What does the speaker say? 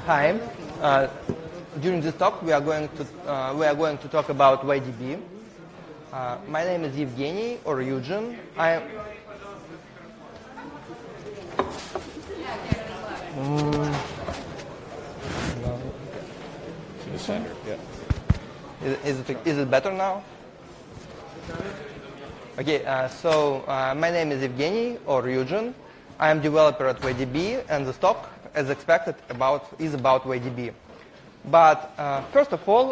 Hi. During this talk, we are going to talk about YDB. My name is Evgeny or Eugen. To the center, yeah. Is it better now? Okay. My name is Evgeny or Eugen. I am developer at YDB, and the talk, as expected, is about YDB. But first of all,